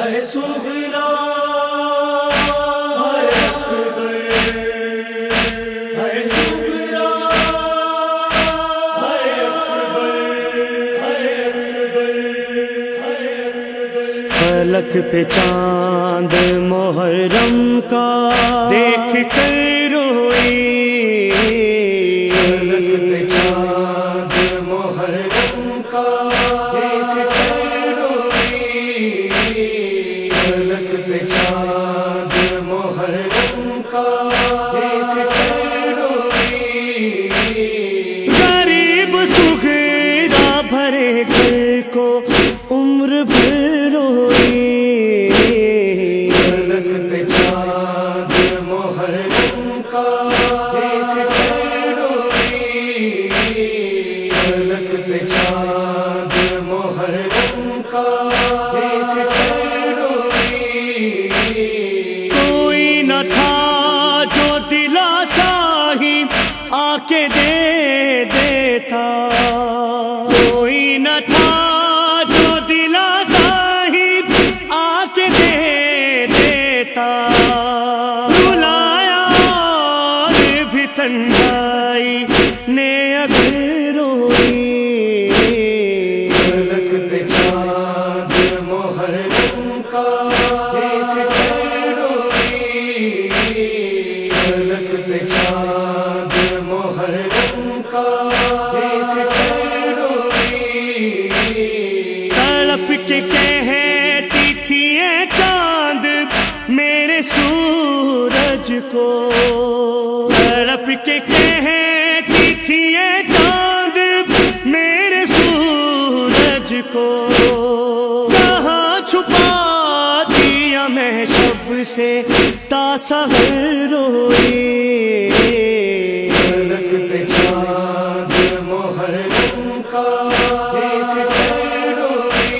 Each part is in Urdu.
ہے صغرا ہے اکبر ہے صغرا ہے اکبر فلک پہ چاند محرم کا دیکھ کر روئی، فلک پہ چاند محرم کا دیکھ کر روئی، فلک پہ چاند محرم کا دیکھ کر روئی، غریب صغرا بھرے گھر کو عمر بھر روئی، فلک پہ چاند محرم کا دیکھ کر روئی، فلک پہ چاند محرم کا دیکھ کر روئی، کوئی نہ تھا جو دلاسا ہی آ کے دے دیتا، کوئی نہ تھا جو دلاسا ہی آ کے دے دیتا، رلایا اور بھی تنہائی نے اگر روئی، فلک پہ چاند محرم کا دیکھ کر روئی، فلک پہ چاند محرم کا دیکھ کر روئی، تڑپ کے کہتی تھی اے چاند میرے سورج کو، تڑپ کے کہتی تھی اے چاند میرے سورج کو، کہاں چھپا دیا میں شب سے تا سحر روئی، فلک پہ چاند محرم کا دیکھ کر روئی،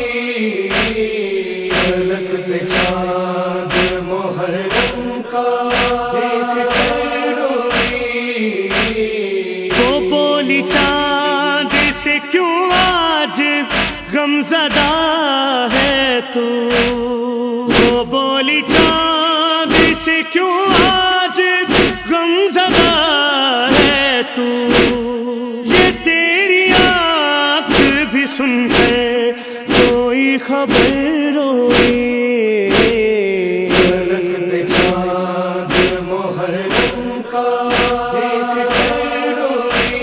فلک پہ چاند محرم کا دیکھ کر روئی، وہ بولی چاند سے کیوں آج غم زدہ ہے تو، وہ بولی چاند سے کیوں آج غم زدہ ہے تو، یہ تیری آنکھ بھی سن کر کوئی خبر روئی، فلک پہ چاند محرم کا دیکھ کر روئی،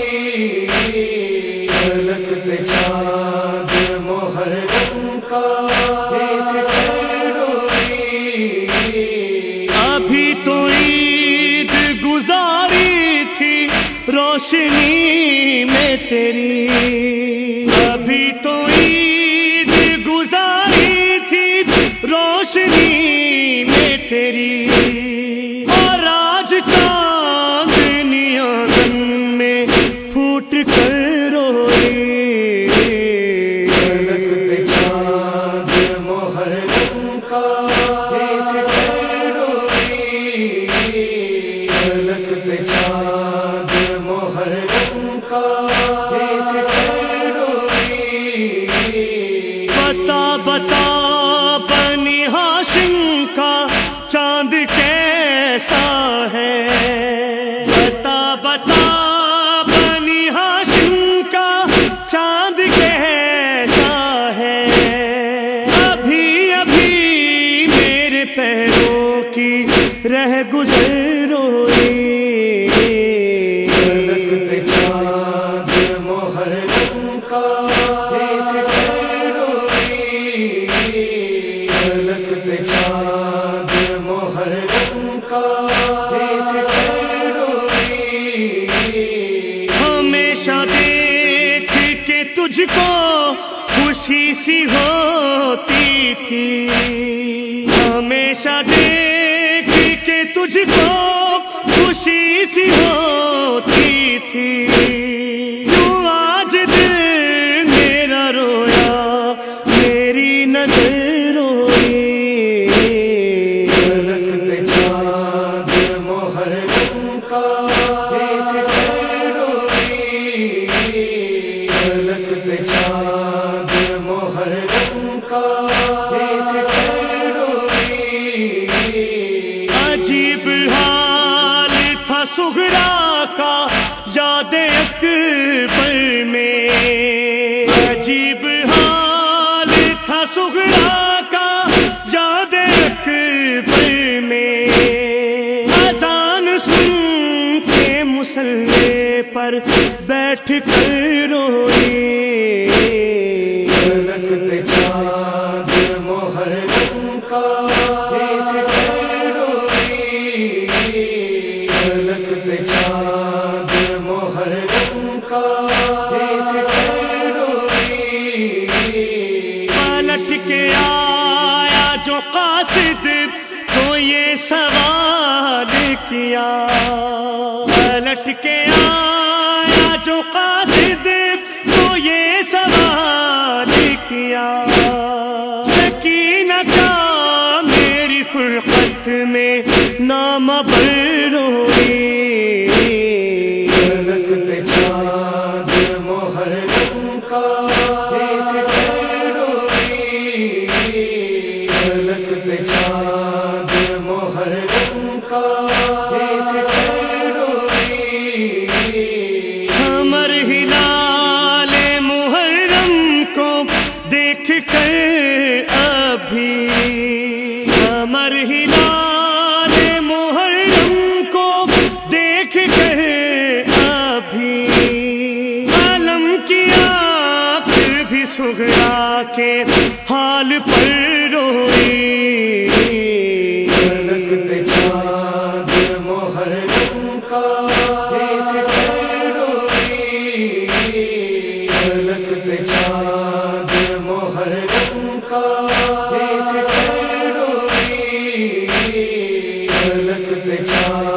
فلک پہ چاند محرم کا دیکھ کر روئی، ابھی تو عید گزاری تھی روشنی میں تیری، ابھی تو عید گزاری تھی روشنی میں تیری، اور آج چاندنی آنگن میں پھوٹ کر روئی، فلک پہ چاند محرم کا دیکھ کر روئی، فلک پہ چاند محرم کا دیکھ کر روئی، بتا بتا بنی ہاشم کا چاند کیسا ہے، بتا بتا بنی ہاشم کا چاند کیسا ہے، ابھی ابھی میرے پیروں کی رہ گزر روئی، فلک پہ چاند محرم کا دیکھ کر روئی، فلک پہ چاند محرم کا دیکھ کر روئی، ہمیشہ دیکھ کے تجھ کو خوشی سی ہوتی تھی، ہمیشہ دیکھ کے تجھ کو خوشی سی ہوتی تھی، کیوں آج دل میرا رویا میری نظر روئی، فلک پہ چاند محرم کا دیکھ کر روئی، فلک پہ چاند محرم کا دیکھ کر پلٹ کر روئی، فلک پہ چاند محرم کا دیکھ کر روئی، فلک پہ چاند محرم کا دیکھ کر روئی، پلٹ کے آیا جو قاصد تو یہ سوال کیا، پلٹ کے آیا جو قاصد تو یہ سوال کیا، سکینہ کا میری فرقت میں نام بروئی، فلک پہ چاند محرم کا دیکھ کر روئی، فلک پہ چاند محرم کا دیکھ کر روئی، سمر ہلال محرم کو دیکھ کر ابھی، سمر ہلال محرم کو دیکھ کر ابھی، عالم کی آنکھ بھی سغرا کے حال پر روئی، فلک پہ چاند محرم کا دیکھ کر روئی، فلک پہ چاند محرم کا دیکھ کر روئی، فلک پہ چاند